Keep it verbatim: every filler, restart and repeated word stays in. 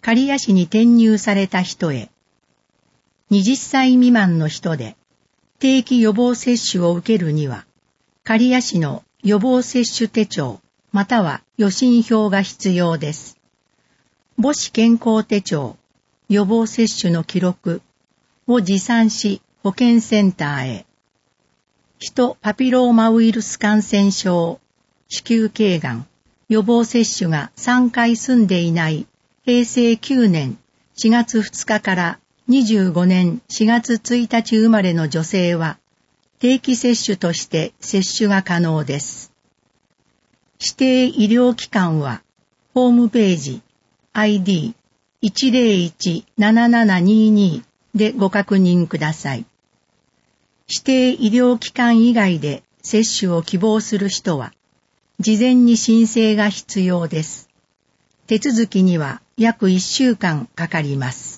刈谷市に転入された人へ。はたち未満の人で、定期予防接種を受けるには、刈谷市の予防接種手帳、または予診票が必要です。母子健康手帳、予防接種の記録を持参し保健センターへ。ヒトパピローマウイルス感染症、子宮頸がん、予防接種がさんかい済んでいない平成きゅうねんしがつふつかからにじゅうごねんしがつついたち生まれの女性は、定期接種として接種が可能です。指定医療機関は、ホームページ アイディーいちゼロいちななななにに でご確認ください。指定医療機関以外で接種を希望する人は、事前に申請が必要です。手続きには約いっしゅうかんかかります。